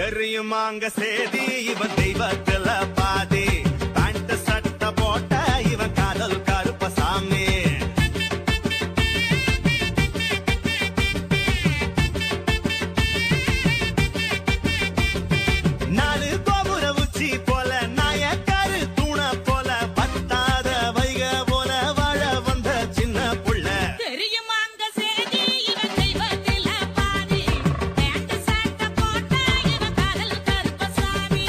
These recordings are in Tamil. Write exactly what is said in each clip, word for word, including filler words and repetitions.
தெரியுமாங்க சேதி இவன் தெய்வத்துல பாதி பேண்ட் சட்டை போட்ட இவன் காதல் கருப்பசாமி நாலு கோபுர உச்சி போல நாயக்காரு தூண போல பத்தாத வைக போல வாழ வந்த சின்ன புள்ள தெரியுமாங்க சேதி இவன் தெய்வத்துல பாதி பேண்ட் சட்டை போட்ட இவன் காதல் கருப்பசாமி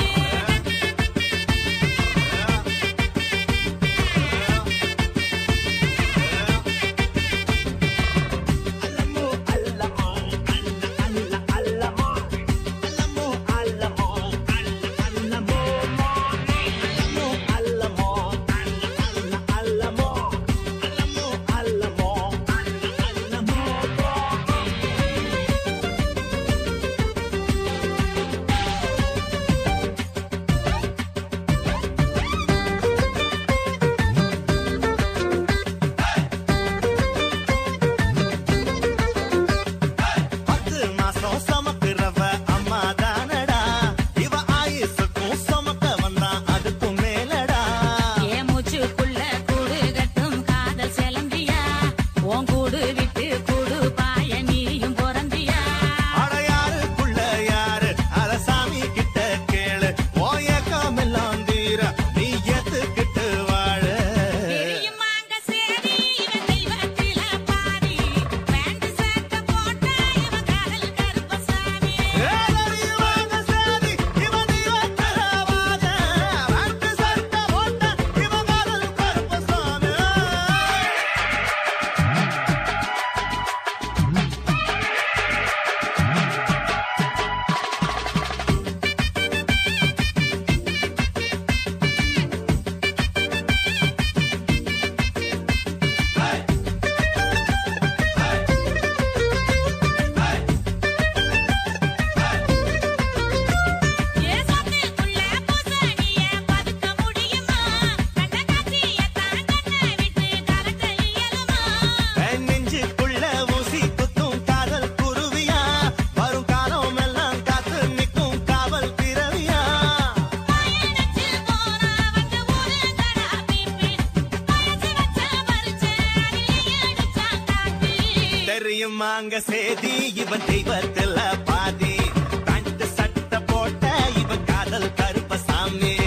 பத்து மாசம் சமக்குறவ அம்மா தானடா இவ ஆயுசுக்கும் சமக்க வந்தான் அதுக்கும் மேலடா ஏ மூச்சுக்குள்ள கூடு கட்டும் காதல் செலந்தியா உன் கூடு விட்டு கூடு பாய நீயும் பொறந்தியா அட யாருக்குள்ள யாரு அரசாமி கிட்ட கேளு ஓயக்காமெல்லாம் தீர நீ ஏத்துக்கிட்டு வாழ தெரியுமாங்க சேதி இவன் தெய்வத்துல பாதி பேண்ட் சட்டை போட்ட இவன் காதல் கருப்பசாமி ஏலறிவாங்க சேதி இவன் தெய்வத்தரவாத வாட்டு சட்ட போட்ட இவன் காதல் கருப்பசாமி ஏ சொத்துக்குள்ள பூசணிய பதுக்க முடியுமா கண்ட காட்சிய தான் கண்ணை விட்டு கலக்க இயலுமா என் நெஞ்சுக்குள்ள ஊசி குத்தும் காதல் குருவியா வரும் காலம் எல்லாம் காத்து நிற்கும் காவல் பிறவியா பயணச்சு போனா வந்து ஊரு கடா பீப்பி மனசு வச்ச மரிச்ச அடியே அடிச்சான் காப்பி தெரியுமாங்க சேதி இவன் தெய்வத்துல பாதி பேண்ட் சட்டை போட்ட இவன் காதல் கருப்பசாமி